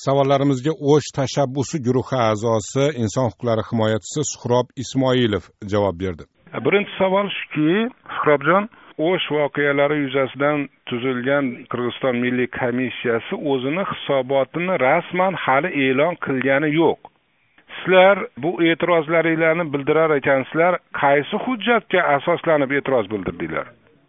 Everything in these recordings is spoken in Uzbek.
Savollarimizga O'sh tashabbusi guruhi a'zosi, inson huquqlari himoyachisi Suhrob Ismoilov javob berdi. Birinchi savol shuki, Suhrobjon, O'sh voqealari yuzasidan tuzilgan Qirg'iziston Milliy komissiyasi o'zini hisobotini rasman hali e'lon qilgani yo'q. Sizlar bu e'tirozlaringizni bildirar ekansizlar, qaysi hujjatga asoslanib e'tiroz bildirdinglar?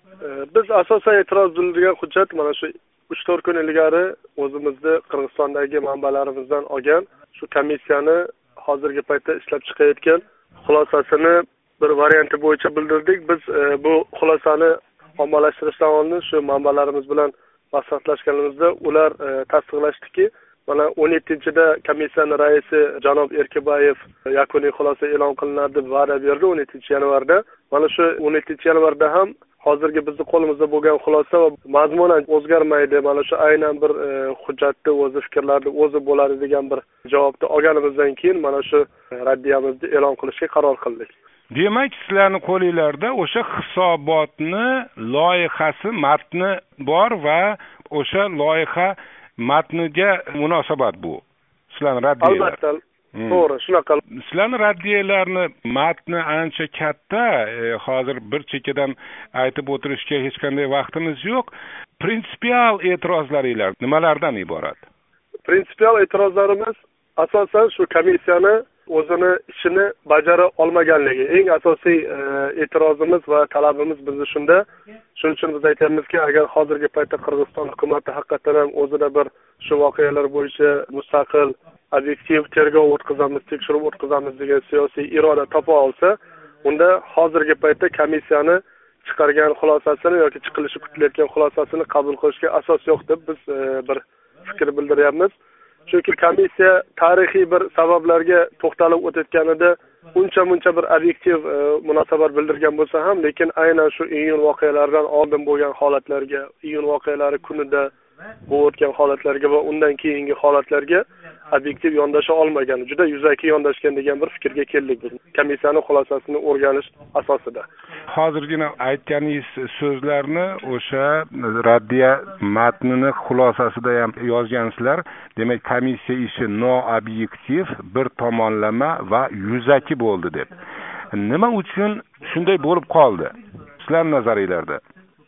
Biz asosan e'tiroz bildirgan hujjat mana shu 3-4 kun ilgari o'zimizni Qirg'izistondagi manbalarimizdan olgan shu komissiyani hozirgi paytda ishlab chiqayotgan xulosasini bir varianti bo'yicha bildirdik. Biz bu xulosani ommalashtirishdan oldin shu manbalarimiz bilan maslahatlashganimizda ular tasdiqlashdiki, mana 17-da komissiyani raisi janob Erkibayev yakuniy xulosa e'lon qilinadi deb va'da berdi 17-yanvarda. Mana shu 17-yanvarda ham hozirgi bizning qo'limizda bo'lgan xulosa va mazmunan o'zgarmaydi. Mana shu aynan bir hujjatni o'zi, fikrlarni o'zi bo'ladi degan bir javobni olganimizdan keyin mana shu raddiyamizni e'lon qilishga qaror qildik. Demak, sizlarning qo'lingizda o'sha hisobotni loyihasi matni bor va o'sha loyiha matniga munosabat bu. Sizlarning raddiyalar. Albatta, to'g'ri, shunaqa. Sizlarning raddiyalarni matni ancha katta, hozir bir chekkadan aytib o'tirishga hech qanday vaqtimiz yo'q. Prinsipial e'tirozlaringlar nimalardan iborat? Prinsipial e'tirozlarimiz asosan shu komissiyani o'zini ishini bajara olmaganligi. Eng asosiy e'tirozimiz va talabimiz bizni shunda. Shuning uchun biz aytamizki, agar hozirgi paytda Qirg'iziston hukumatı haqiqatan ham o'zida bir shu voqealar bo'yicha mustaqil, obyektiv tergov o'tkazamiz, tekshiruv o'tkazamiz degan siyosiy iroda topa olsa, unda hozirgi paytda komissiyani chiqargan xulosasini yoki chiqilishi kutilayotgan xulosasini qabul qilishga asos yo'q deb biz bir fikr bildiryapmiz. Chunki komissiya tarixiy bir sabablarga to'xtalib o'tayotganida uncha-muncha bir obyektiv munosabat bildirgan bo'lsa ham, lekin aynan shu iyun voqealaridan oldin bo'lgan holatlarga, iyun voqealari kunida bo'layotgan holatlarga va undan keyingi holatlarga obyektiv yondasha olmagan, juda yuzaki yondashgan degan bir fikrga keldik biz. Komissiyaning xulosasini o'rganish asosida. Hozirgina aytganingiz so'zlarni o'sha raddiya matnini xulosasida ham yozgansizlar. Demak, komissiya ishi noobyektiv, bir tomonlama va yuzaki bo'ldi deb. Nima uchun shunday bo'lib qoldi? Sizlar nazaringlarda?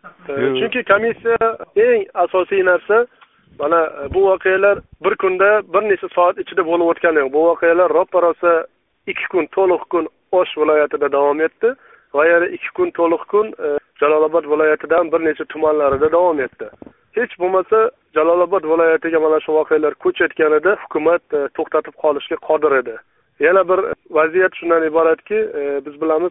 Chunki komissiya eng asosiy narsa mana bu voqealar bir kunda bir necha soat ichida bo'lib o'tgani yo'q. Bu voqealar ro'parosa 2 kun to'liq kun O'sh viloyatida davom etdi va yana 2 kun to'liq kun Jalolobod viloyatidan bir necha tumanlarida davom etdi. Hech bo'lmasa Jalolobod viloyatiga mana shu voqealar ko'chayotganida hukumat to'xtatib qolishga qodir edi. Yana bir vaziyat shundan iboratki, biz bilamiz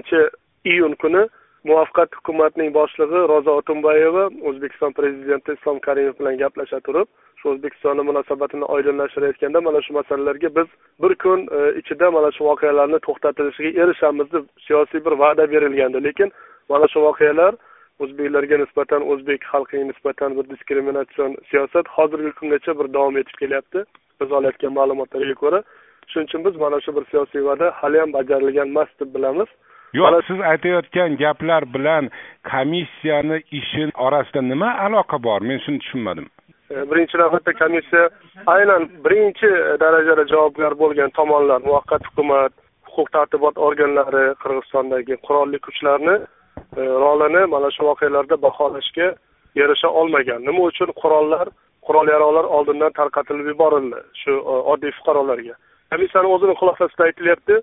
11-iyun kuni Muvaffaqiyat hukumatining boshlig'i Roza Otunbayeva O'zbekiston prezidenti Islom Karimov bilan gaplasha turib, shu O'zbekistonning munosabatini oydinlashtirayotganda mana shu masalalarga biz bir kun ichida mana shu voqealarni to'xtatilishiga erishamiz deb siyosiy bir va'da berilgandi. Lekin mana shu voqealar o'zbeklarga nisbatan, o'zbek xalqiga nisbatan bir diskriminatsion siyosat hozirgi kungacha bir davom etib kelyapti. Biz olayotgan ma'lumotlarga ko'ra, shuning uchun biz mana shu bir siyosiy va'da hali ham bajarilgan emas deb bilamiz. Yo'q, siz aytayotgan gaplar bilan komissiyani ishi orasida nima aloqa bor? Men shuni tushunmadim. Birinchi navbatda komissiya aynan birinchi darajada javobgar bo'lgan tomonlar, muvaqqat hukumat, huquq tartibot organlari, Qirg'izistondagi qurolli kuchlarni rolini mana shu voqealarda baholashga erisha olmagan. Nima uchun qurol yarog'lar oldindan tarqatilib yuborildi shu oddiy fuqarolarga? Komissiyaning o'zining xulosasida aytilyapti,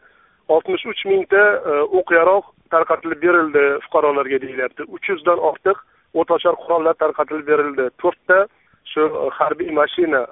63 mingta o'q yaroq tarqatilib berildi fuqarolarga deyilyapti. 300 dan ortiq o'tochar qurollar tarqatilib berildi. 4 ta shu harbiy mashina,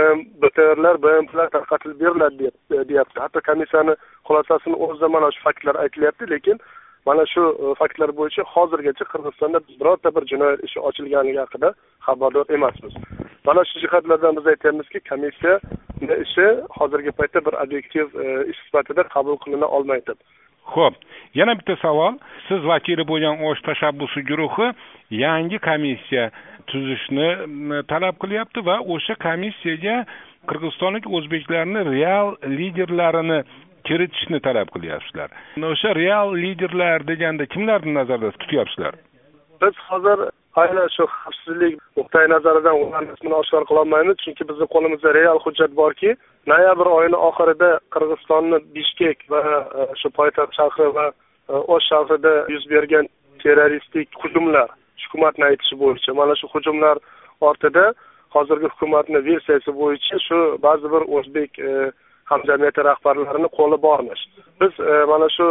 BTRlar, BMPlar tarqatilib beriladi deyapti. Hatto komissiyaning xulosasini o'zida mana shu faktlar aytilyapti, lekin mana shu faktlar bo'yicha hozirgacha Qirg'izistonda birorta bir jinoyat ishi ochilganligi haqida xabardor emasmiz. Mana shu jihatlardan biz aytamizki, komissiya ishi hozirgi paytda bir obyektiv ish sifatida qabul qilina olmaydi. Xo'p, yana bitta savol. Siz vakili bo'lgan O'sh tashabbusi guruhi yangi komissiya tuzishni talab qilyapti va o'sha komissiyaga qirg'izistonlik o'zbeklarning real liderlarini kiritishni talab qilyapsizlar. O'sha real liderlar deganda kimlarni nazarda tutyapsizlar? Biz hozir aynan shu xavfsizlik nuqtai nazaridan ularni ismini oshkor qilolmaymiz, chunki bizning qo'limizda real hujjat borki, noyabr oyining oxirida Qirg'izistonning Bishkek va shu poytaxt shahri va Osh shahrida yuz bergan terroristik hujumlar, hukumatning aytishi bo'yicha, mana shu hujumlar ortida hozirgi hukumatning versiyasi bo'yicha shu ba'zi bir o'zbek hamjamiyati rahbarlarining qo'li bormish. Biz mana shu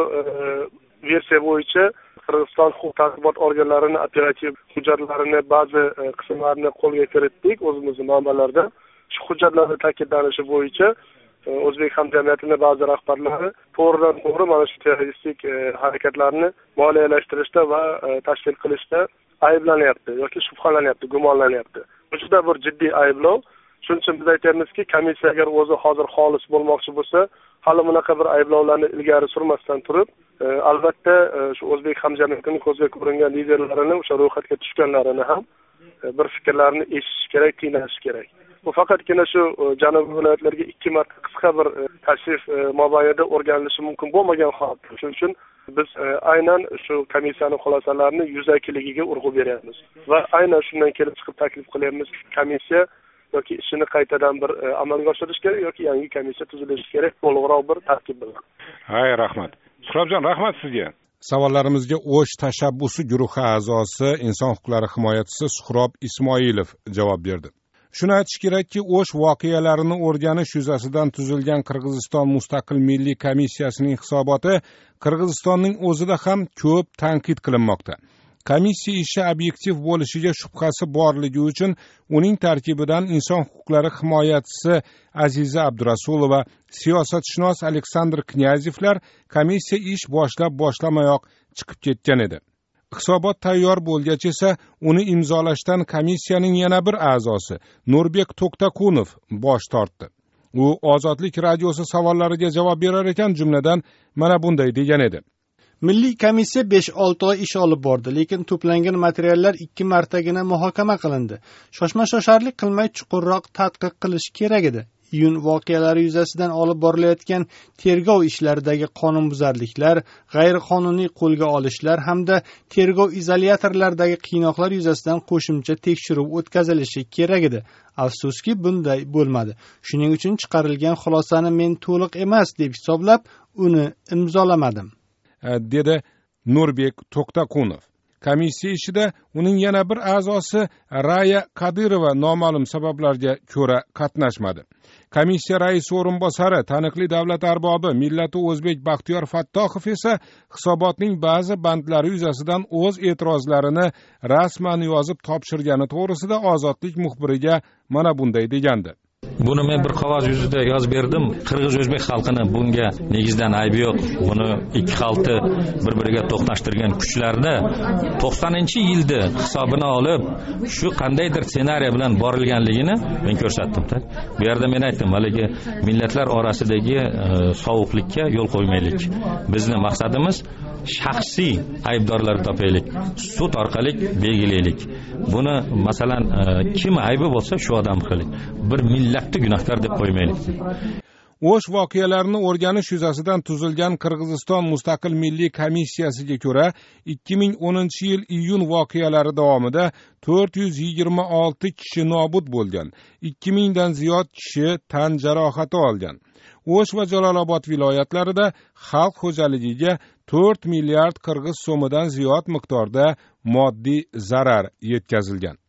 versiya bo'yicha Qirg'iziston huquq-tartibot organlarining operativ hujjatlarini ba'zi qismlarini qo'lga kiritdik o'zimizning manbalarda. Shu hujjatlarning ta'kidlanishi bo'yicha o'zbek hamjamiyatining ba'zi rahbarlari to'g'ridan-to'g'ri mana shu terroristik harakatlarni moliyalashtirishda va tashkil qilishda ayblanyapti yoki shubhalanyapti, gumonlanyapti. Bu juda bir jiddiy ayblov. Shuning uchun biz aytamizki, komissiya agar o'zi hozir xolis bo'lmoqchi bo'lsa, hali bunaqa bir ayblovlarni ilgari surmasdan turib, albatta shu o'zbek hamjamiyatining ko'zga ko'ringan liderlarini, o'sha ro'yxatga tushganlarini ham bir fikrlarini eshitish kerak, tinglash kerak. Bu faqatgina shu janubiy viloyatlarga 2 marta qisqa bir tashrif mobaynida o'rganilishi mumkin bo'lmagan holat. Shuning uchun biz aynan shu komissiyaning xulosalarini yuzakiligiga urg'u beryapmiz va aynan shundan kelib chiqib taklif qilyapmiz, komissiya yoki ishini qaytadan bir amalga oshirish kerak yoki yangi komissiya tuzilishi kerak, to'liqroq bir tarkib bilan. Hay, rahmat. Suhrobjon, rahmat sizga. Savollarimizga O'sh tashabbusi guruhi a'zosi, inson huquqlari himoyachisi Suhrob Ismoilov javob berdi. Shuni aytish kerakki, O'sh voqealarini o'rganish yuzasidan tuzilgan Qirg'iziston mustaqil milliy komissiyasining hisoboti Qirg'izistonning o'zida ham ko'p tanqid qilinmoqda. Komissiya ishi obyektiv bo'lishiga shubhasi borligi uchun uning tarkibidan inson huquqlari himoyachisi Aziza Abdurasulova, siyosatshunos Aleksandr Knyazevlar komissiya ish boshlamayoq chiqib ketgan edi. Hisobot tayyor bo'lgach esa uni imzolashdan komissiyaning yana bir a'zosi Nurbek To'xtakunov bosh tortdi. U Ozodlik radiosi savollariga javob berar ekan, jumladan mana bunday degan edi. Milliy komissiya 5-6 oy ish olib bordi, lekin to'plangan materiallar 2 martagina muhokama qilindi. Shoshma-shosharlik qilmay chuqurroq tadqiq qilish kerak edi. Iyun voqealari yuzasidan olib borilayotgan tergov ishlaridagi qonunbuzarliklar, g'ayriqonuniy qo'lga olishlar hamda tergov izolyatorlaridagi qiynoqlar yuzasidan qo'shimcha tekshiruv o'tkazilishi kerak edi. Afsuski, bunday bo'lmadi. Shuning uchun chiqarilgan xulosani men to'liq emas deb hisoblab, uni imzolamadim, dedi Nurbek To'xtakunov. Komissiya ishida uning yana bir a'zosi Raya Qadirova noma'lum sabablarga ko'ra qatnashmadi. Komissiya raisi o'rinbosari, taniqli davlat arbobi, millati o'zbek Baxtiyor Fattohov esa hisobotning ba'zi bandlari yuzasidan o'z e'tirozlarini rasman yozib topshirgani to'g'risida Ozodlik muxbiriga mana bunday degandi. Buni men bir qog'oz yuzida yozib berdim. Qirg'iz o'zbek xalqini bunga negizdan aybi yo'q. Buni ikki xalqni bir-biriga to'qnashtirgan kuchlarda 90-yilda hisobini olib, shu qandaydir ssenariy bilan borilganligini men ko'rsatdim. Bu yerda men aytdim, haligi millatlar orasidagi sovuqlikka yo'l qo'ymaylik. Bizning maqsadimiz shaxsiy aybdorlarni topaylik, sud orqali belgilaylik. Buni masalan kim aybi bo'lsa shu odam qiling. Bir millatni gunohkor deb qo'ymaylik. O'sh voqealarini o'rganish yuzasidan tuzilgan Qirg'iziston mustaqil milliy komissiyasiga ko'ra 2010-yil iyun voqealari davomida 426 kishi nobud bo'lgan, 2000 dan ziyod kishi tan jarohati olgan. O'sh va Jalolobod viloyatlarida xalq xo'jaligiga 4 milliard qirg'iz so'midan ziyod miqdorda moddiy zarar yetkazilgan.